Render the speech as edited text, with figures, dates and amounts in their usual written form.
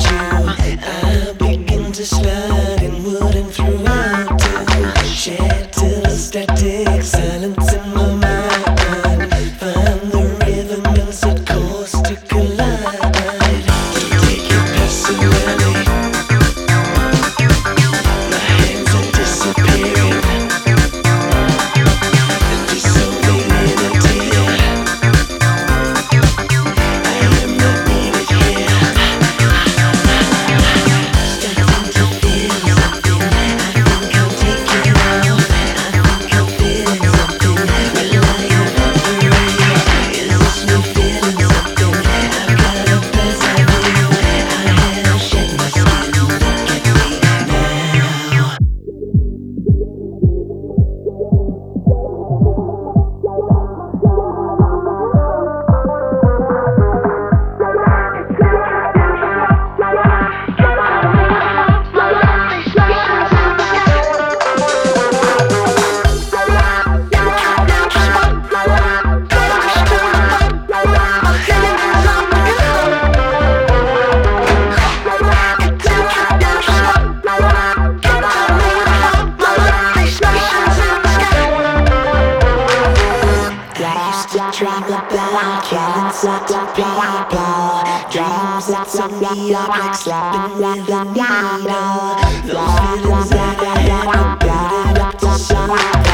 you, I begin to slide and wouldn't throughout to shed till static silence in my mind. Find the rhythm and set course to collide. Take it personally. My hands are disappearing. Dissolving in a tear. I am not needed here. Starting to feel something. I think I'll take it off. I think I'm feeling something. Will I evaporate? Is this me feeling something? I've got a pleasant view. I have shed my skin. Look at me now. Dream about killing certain people. Dreams that set me up like slapping with a needle. Those feelings that I had are building up to something.